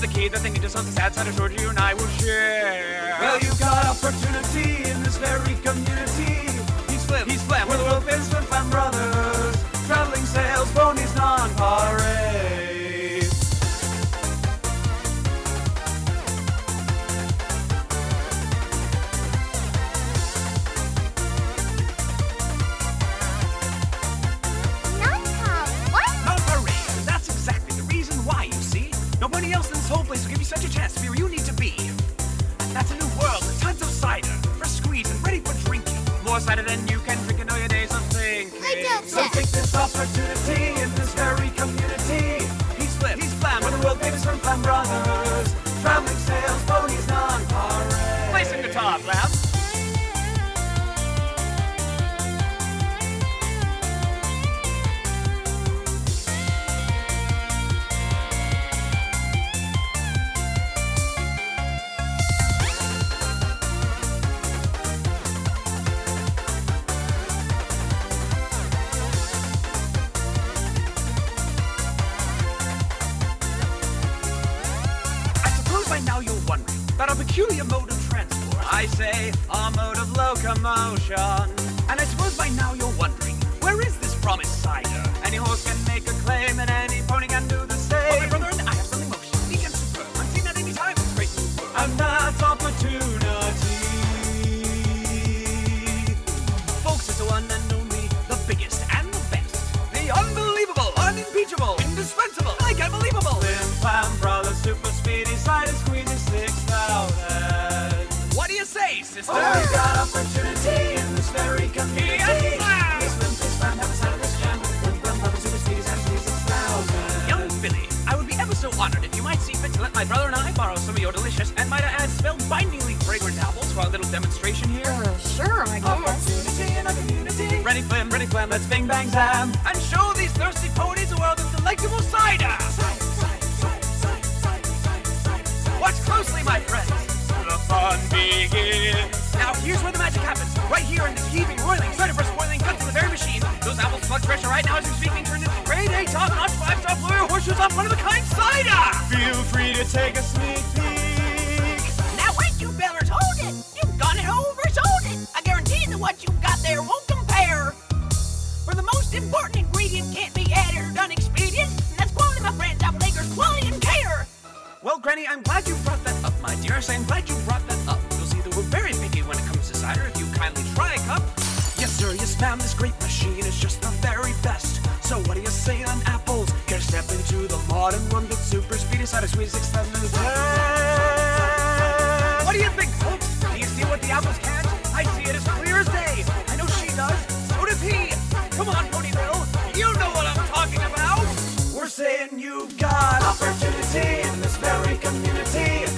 key that they need to sell this outside of Georgia, you and I will share. Well, you've got opportunity in this very community. He's Flam. We're the world famous Flim Flam Brothers. Traveling sales, ponies, non-parade. Non-parade. That's exactly the reason why, you see. Nobody else in this whole place will give you such a chance to be where you need to be. And that's a new world with tons of cider, fresh squeezed and ready for drinking. More cider than you can drink in all your days of thinking. So take this opportunity in this very community. He's Flam. We're the world famous Flim Flam Brothers. Traveling sales, ponies, non-parade. Play some guitar, Flam. By now you're wondering about our peculiar mode of transport. I say our mode of locomotion. And I suppose by now you're wondering, where is this promised cider? Any horse can make a claim and any pony can do the same. But my brother and I have something most unique and superb, unseen at any time in this great new world. And that's opportunity. Folks, it's the one and only, the biggest and the best. The unbelievable, unimpeachable, indispensable, like unbelievable. Flim Flam Brothers, super speedy cider squeezing 6,000. What do you say, sister? Oh, we've got opportunity in this very community. Yes, Flam! Please, Flam, have a side of this jam. Flim Flam Brothers, super speedy cider squeezing 6,000. Young Billy, I would be ever so honored if you might see fit to let my brother and I borrow some of your delicious and, might I add, spellbindingly fragrant apples for our little demonstration here. Sure, I guess. Opportunity in a community. Ready, Flam, let's bing, bang, zam, and show these thirsty ponies a world of delectable cider. Watch closely, my friends. The fun begins. Now, here's where the magic happens. Right here in this heaving, roiling, cider-press boiling guts of the very machine. Those apples plucked fresh right now as we're speaking turn into grade A, top-notch, five-star Fleur horseshoes off one-of-a-kind cider. Feel free to take a sneak peek. Now wait, you fellers, hold it! You've gone it oversold it! I guarantee that what you've got there won't compare. For the most important ingredient can't be added or done expedient, and that's quality, my friends, Apple Acres, quality and care. Well, Granny, I'm glad you brought that up, my dear. I'm glad you brought that up. You'll see that we're very picky when it comes to cider if you kindly try a cup. Yes, sir, yes, ma'am, this great machine is just the very best. So what do you say on apples? Get a step into the modern world with super speedy cider squeeze 6,000 in a day. What do you think, folks? Do you see what the apples can? I see it as clear as day. I know she does. So does he. Come on, Ponyville. You know what I'm talking about. We're saying you've got opportunity in this very community.